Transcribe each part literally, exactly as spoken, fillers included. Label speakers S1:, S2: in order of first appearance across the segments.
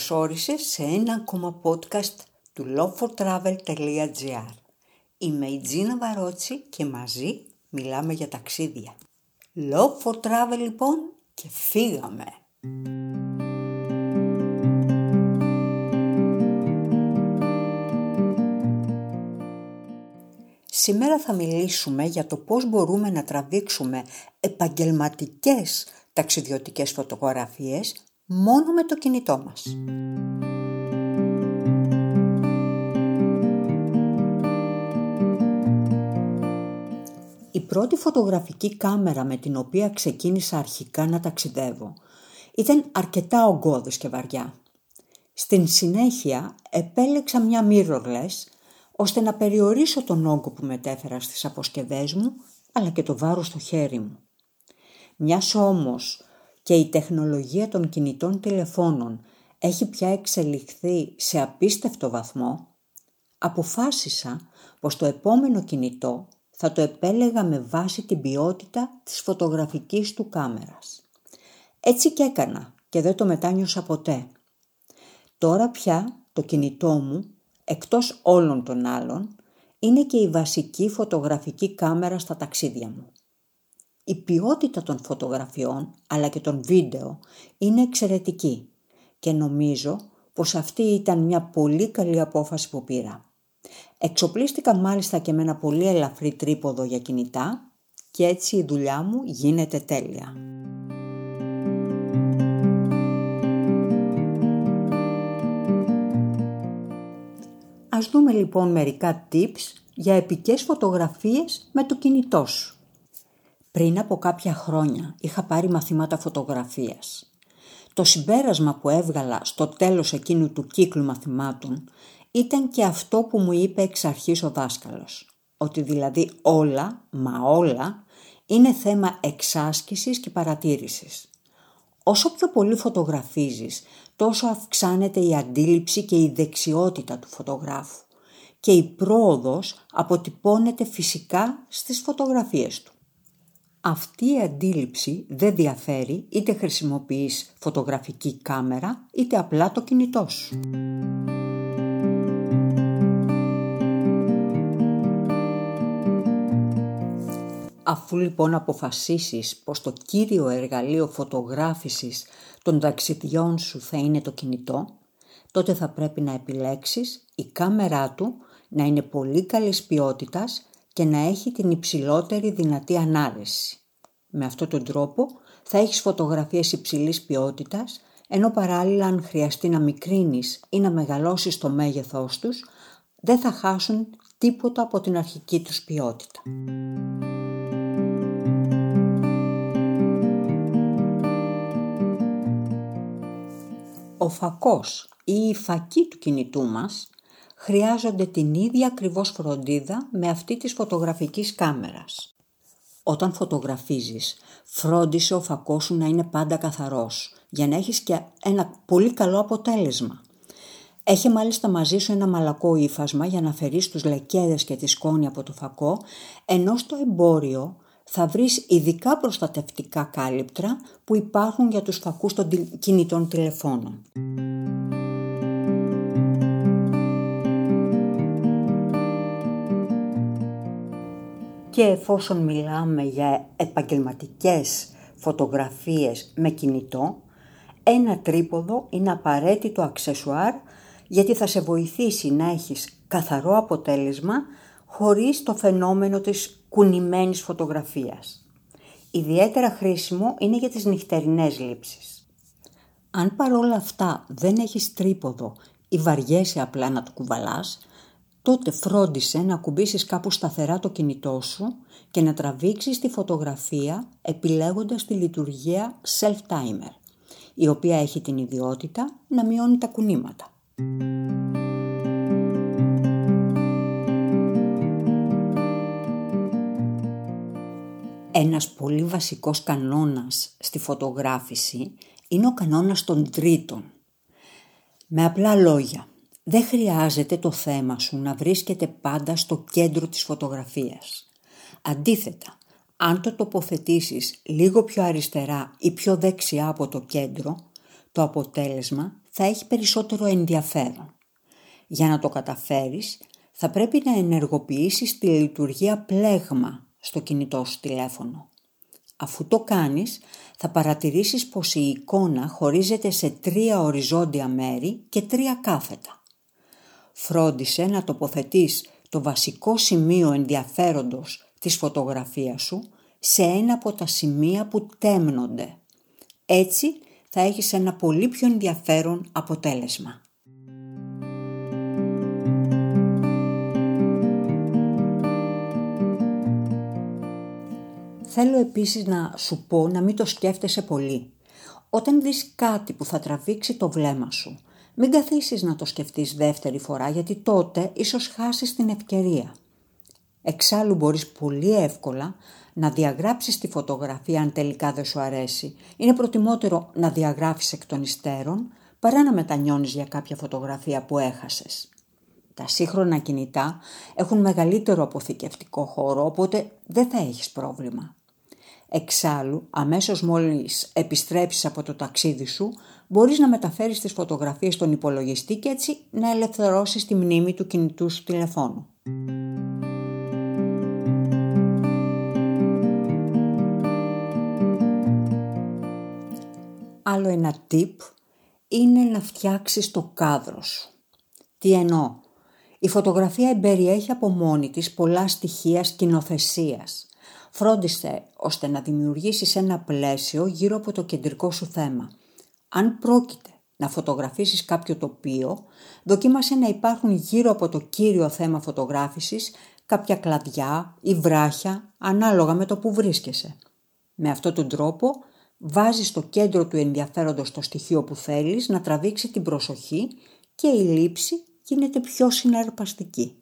S1: Καλώς όρισες σε ένα ακόμα podcast του love for travel dot gr. Είμαι η Τζίνα Βαρότσι και μαζί μιλάμε για ταξίδια. Love for travel λοιπόν και φύγαμε! Σήμερα θα μιλήσουμε για το πώς μπορούμε να τραβήξουμε επαγγελματικές ταξιδιωτικές φωτογραφίες μόνο με το κινητό μας. Η πρώτη φωτογραφική κάμερα με την οποία ξεκίνησα αρχικά να ταξιδεύω ήταν αρκετά ογκώδης και βαριά. Στην συνέχεια επέλεξα μια mirrorless ώστε να περιορίσω τον όγκο που μετέφερα στις αποσκευές μου αλλά και το βάρος στο χέρι μου. Μιας όμως και η τεχνολογία των κινητών τηλεφώνων έχει πια εξελιχθεί σε απίστευτο βαθμό, αποφάσισα πως το επόμενο κινητό θα το επέλεγα με βάση την ποιότητα της φωτογραφικής του κάμερας. Έτσι και έκανα και δεν το μετάνιωσα ποτέ. Τώρα πια το κινητό μου, εκτός όλων των άλλων, είναι και η βασική φωτογραφική κάμερα στα ταξίδια μου. Η ποιότητα των φωτογραφιών αλλά και των βίντεο είναι εξαιρετική και νομίζω πως αυτή ήταν μια πολύ καλή απόφαση που πήρα. Εξοπλίστηκα μάλιστα και με ένα πολύ ελαφρύ τρίποδο για κινητά και έτσι η δουλειά μου γίνεται τέλεια. Ας δούμε λοιπόν μερικά tips για επικές φωτογραφίες με το κινητό σου. Πριν από κάποια χρόνια είχα πάρει μαθήματα φωτογραφίας. Το συμπέρασμα που έβγαλα στο τέλος εκείνου του κύκλου μαθημάτων ήταν και αυτό που μου είπε εξ αρχής ο δάσκαλος. Ότι δηλαδή όλα, μα όλα, είναι θέμα εξάσκησης και παρατήρησης. Όσο πιο πολύ φωτογραφίζεις, τόσο αυξάνεται η αντίληψη και η δεξιότητα του φωτογράφου και η πρόοδος αποτυπώνεται φυσικά στις φωτογραφίες του. Αυτή η αντίληψη δεν διαφέρει είτε χρησιμοποιείς φωτογραφική κάμερα είτε απλά το κινητό σου. Αφού λοιπόν αποφασίσεις πως το κύριο εργαλείο φωτογράφησης των ταξιδιών σου θα είναι το κινητό, τότε θα πρέπει να επιλέξεις η κάμερά του να είναι πολύ καλής ποιότητας και να έχει την υψηλότερη δυνατή ανάλυση. Με αυτόν τον τρόπο θα έχεις φωτογραφίες υψηλής ποιότητας, ενώ παράλληλα αν χρειαστεί να μικρύνεις ή να μεγαλώσεις το μέγεθός τους, δεν θα χάσουν τίποτα από την αρχική τους ποιότητα. Ο φακός ή η φακή του κινητού μας χρειάζονται την ίδια ακριβώς φροντίδα με αυτή της φωτογραφικής κάμερας. Όταν φωτογραφίζεις, φρόντισε ο φακός σου να είναι πάντα καθαρός, για να έχεις και ένα πολύ καλό αποτέλεσμα. Έχε μάλιστα μαζί σου ένα μαλακό ύφασμα για να αφαιρείς τους λεκέδες και τη σκόνη από το φακό, ενώ στο εμπόριο θα βρεις ειδικά προστατευτικά κάλυπτρα που υπάρχουν για τους φακούς των κινητών τηλεφώνων. Και εφόσον μιλάμε για επαγγελματικές φωτογραφίες με κινητό, ένα τρίποδο είναι απαραίτητο αξεσουάρ γιατί θα σε βοηθήσει να έχεις καθαρό αποτέλεσμα χωρίς το φαινόμενο της κουνημένης φωτογραφίας. Ιδιαίτερα χρήσιμο είναι για τις νυχτερινές λήψεις. Αν παρόλα αυτά δεν έχεις τρίποδο ή βαριέσαι απλά να το κουβαλάς, τότε φρόντισε να κουμπίσεις κάπου σταθερά το κινητό σου και να τραβήξεις τη φωτογραφία επιλέγοντας τη λειτουργία self-timer, η οποία έχει την ιδιότητα να μειώνει τα κουνήματα. Ένας πολύ βασικός κανόνας στη φωτογράφηση είναι ο κανόνας των τρίτων. Με απλά λόγια, δεν χρειάζεται το θέμα σου να βρίσκεται πάντα στο κέντρο της φωτογραφίας. Αντίθετα, αν το τοποθετήσεις λίγο πιο αριστερά ή πιο δεξιά από το κέντρο, το αποτέλεσμα θα έχει περισσότερο ενδιαφέρον. Για να το καταφέρεις, θα πρέπει να ενεργοποιήσεις τη λειτουργία πλέγμα στο κινητό σου τηλέφωνο. Αφού το κάνεις, θα παρατηρήσεις πως η εικόνα χωρίζεται σε τρία οριζόντια μέρη και τρία κάθετα. Φρόντισε να τοποθετείς το βασικό σημείο ενδιαφέροντος της φωτογραφίας σου σε ένα από τα σημεία που τέμνονται. Έτσι θα έχεις ένα πολύ πιο ενδιαφέρον αποτέλεσμα. Θέλω επίσης να σου πω να μην το σκέφτεσαι πολύ. Όταν δεις κάτι που θα τραβήξει το βλέμμα σου, μην καθίσεις να το σκεφτείς δεύτερη φορά, γιατί τότε ίσως χάσεις την ευκαιρία. Εξάλλου μπορείς πολύ εύκολα να διαγράψεις τη φωτογραφία αν τελικά δεν σου αρέσει. Είναι προτιμότερο να διαγράφεις εκ των υστέρων παρά να μετανιώνεις για κάποια φωτογραφία που έχασες. Τα σύγχρονα κινητά έχουν μεγαλύτερο αποθηκευτικό χώρο, οπότε δεν θα έχεις πρόβλημα. Εξάλλου, αμέσως μόλις επιστρέψεις από το ταξίδι σου, μπορείς να μεταφέρεις τις φωτογραφίες στον υπολογιστή και έτσι να ελευθερώσεις τη μνήμη του κινητού σου τηλεφώνου. Άλλο ένα tip είναι να φτιάξεις το κάδρο σου. Τι εννοώ? Η φωτογραφία εμπεριέχει από μόνη της πολλά στοιχεία σκηνοθεσίας. Φρόντισε ώστε να δημιουργήσεις ένα πλαίσιο γύρω από το κεντρικό σου θέμα. Αν πρόκειται να φωτογραφίσεις κάποιο τοπίο, δοκίμασε να υπάρχουν γύρω από το κύριο θέμα φωτογράφησης κάποια κλαδιά ή βράχια ανάλογα με το που βρίσκεσαι. Με αυτόν τον τρόπο βάζεις στο κέντρο του ενδιαφέροντος το στοιχείο που θέλεις να τραβήξει την προσοχή και η λήψη γίνεται πιο συναρπαστική.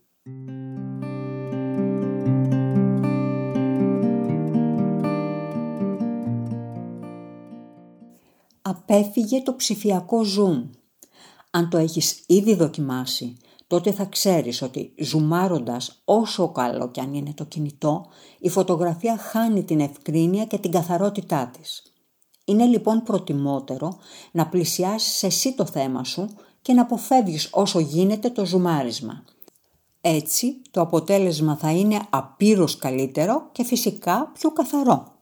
S1: Απέφυγε το ψηφιακό zoom. Αν το έχεις ήδη δοκιμάσει, τότε θα ξέρεις ότι ζουμάροντας όσο καλό κι αν είναι το κινητό, η φωτογραφία χάνει την ευκρίνεια και την καθαρότητά της. Είναι λοιπόν προτιμότερο να πλησιάσεις εσύ το θέμα σου και να αποφεύγεις όσο γίνεται το ζουμάρισμα. Έτσι το αποτέλεσμα θα είναι απείρως καλύτερο και φυσικά πιο καθαρό.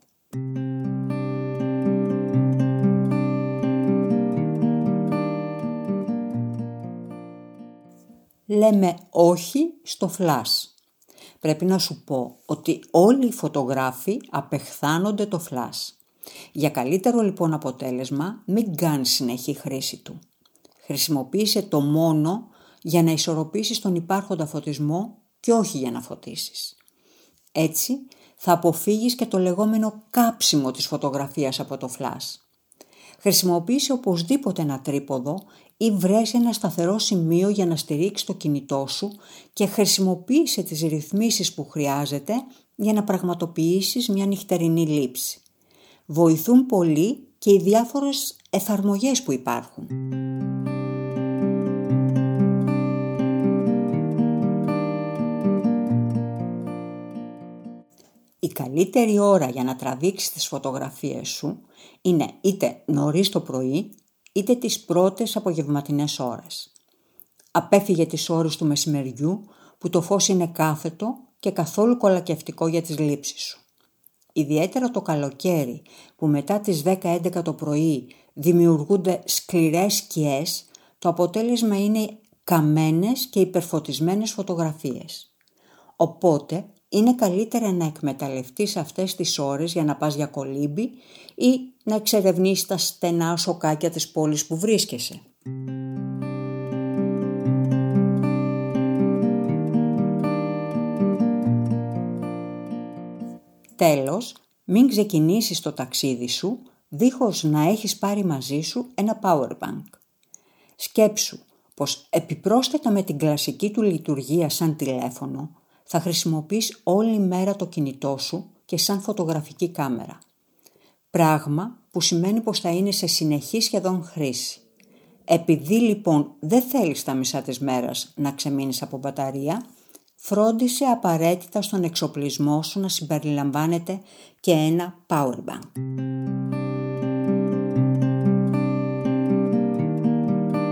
S1: Λέμε όχι στο flash. Πρέπει να σου πω ότι όλοι οι φωτογράφοι απεχθάνονται το flash. Για καλύτερο λοιπόν αποτέλεσμα, μην κάνεις συνεχή χρήση του. Χρησιμοποίησε το μόνο για να ισορροπήσεις τον υπάρχοντα φωτισμό και όχι για να φωτίσεις. Έτσι θα αποφύγεις και το λεγόμενο κάψιμο της φωτογραφίας από το flash. Χρησιμοποίησε οπωσδήποτε ένα τρίποδο ή βρες ένα σταθερό σημείο για να στηρίξεις το κινητό σου και χρησιμοποίησε τις ρυθμίσεις που χρειάζεται για να πραγματοποιήσεις μια νυχτερινή λήψη. Βοηθούν πολύ και οι διάφορες εφαρμογές που υπάρχουν. Η καλύτερη ώρα για να τραβήξεις τις φωτογραφίες σου είναι είτε νωρίς το πρωί, είτε τις πρώτες απογευματινές ώρες. Απέφυγε τις ώρες του μεσημεριού που το φως είναι κάθετο και καθόλου κολακευτικό για τις λήψεις σου. Ιδιαίτερα το καλοκαίρι που μετά τις δέκα έντεκα το πρωί δημιουργούνται σκληρές σκιές, το αποτέλεσμα είναι καμένες και υπερφωτισμένες φωτογραφίες. Οπότε είναι καλύτερα να εκμεταλλευτείς αυτές τις ώρες για να πας για κολύμπι ή να εξερευνήσεις τα στενά σοκάκια της πόλης που βρίσκεσαι. Τέλος, μην ξεκινήσεις το ταξίδι σου δίχως να έχεις πάρει μαζί σου ένα power bank. Σκέψου πως επιπρόσθετα με την κλασική του λειτουργία σαν τηλέφωνο, θα χρησιμοποιείς όλη μέρα το κινητό σου και σαν φωτογραφική κάμερα. Πράγμα που σημαίνει πως θα είναι σε συνεχή σχεδόν χρήση. Επειδή λοιπόν δεν θέλεις τα μισά της μέρας να ξεμείνεις από μπαταρία, φρόντισε απαραίτητα στον εξοπλισμό σου να συμπεριλαμβάνεται και ένα power bank.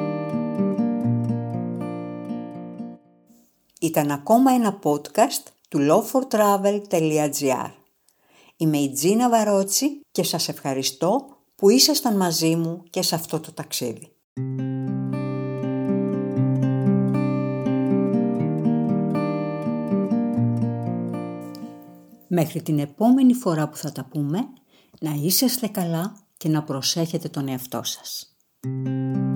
S1: Ήταν ακόμα ένα podcast του λο φορ τράβελ τελεία τζι άρ. Είμαι η Τζίνα Βαρότσι και σας ευχαριστώ που ήσασταν μαζί μου και σε αυτό το ταξίδι. Μέχρι την επόμενη φορά που θα τα πούμε, να είσαστε καλά και να προσέχετε τον εαυτό σας.